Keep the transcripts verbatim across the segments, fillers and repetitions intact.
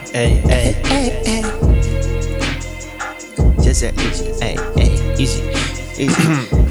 ey, ey, ey, ey. Just easy, ey, ey, easy, easy.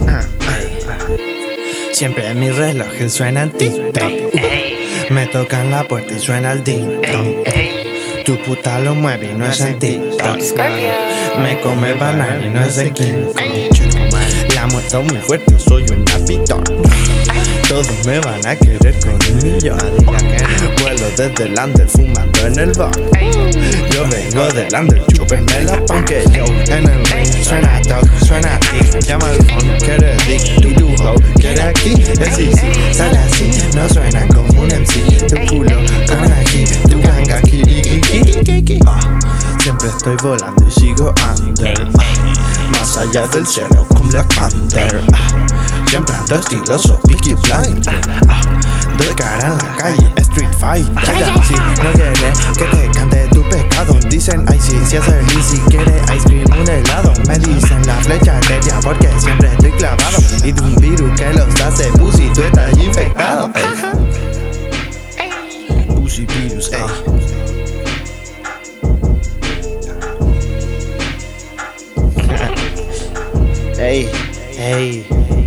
Siempre en mi reloj suena el tic-toc. Me tocan la puerta y suena el ding-dong. Tu puta lo mueve y no es en TikTok. Me come banana y no es de King Kong. La muerto muy fuerte, soy un lapitón. Todos me van a querer con un millón. Vuelo desde el under fumando en el bar. Yo vengo del under, chúpenme la pan que yo. En el ring suena dog, suena tic. Llama al phone, quiere dick. Tu tu ho, quiere aquí. Es easy, sale así. No suena como un M C. Tu culo con aquí, tu ganga kirikiki. Siempre estoy volando y sigo under. Más allá del cielo con Black Panther. Siempre ando estiloso, Peaky Blinders. Doy cara en la calle, Street Fighter. Si no quieres que te cante tu pecado, dicen ay sí, si hacer easy, quiere ice cream, un helado. Me dicen la flecha aérea porque siempre estoy clavado. Y de un virus que los hace pussy, tú estás infectado. Ey. Pussy virus, ey. Ey, ey.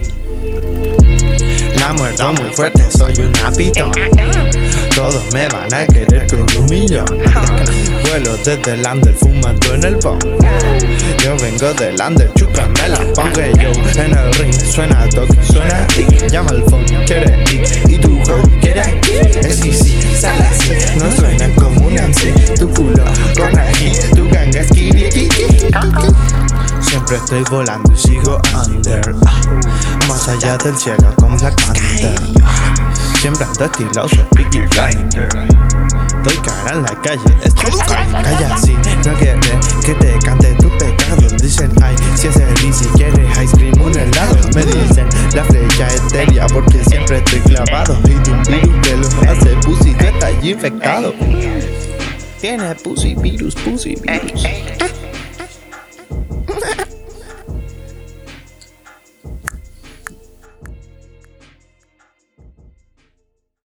La muerto muy fuerte, soy una pitón. Todos me van a querer con un millón. Vuelo desde el under fumando en el bong. Yo vengo del under, chúpame la ponga yo. En el ring suena dog, suena tic. Llama al phone, quiere dick. Y tu ho, quiere aquí. Es easy, sale así. No suena como un M C. Tu culo con aquí, tu ganga es kirikiki. Siempre estoy volando y sigo under. Más allá del cielo con Black Panther. Siempre ando estiloso, Peaky Blinders. Doy cara en la calle, estoy calla así. No quieres que te cante tu pecado. Dicen ay, si es el easy, quiere ice cream, un helado. Me dicen la flecha etérea porque siempre estoy clavado. Y de un virus que lo hace pussy, tú estás infectado. Tiene pussy virus, pussy virus.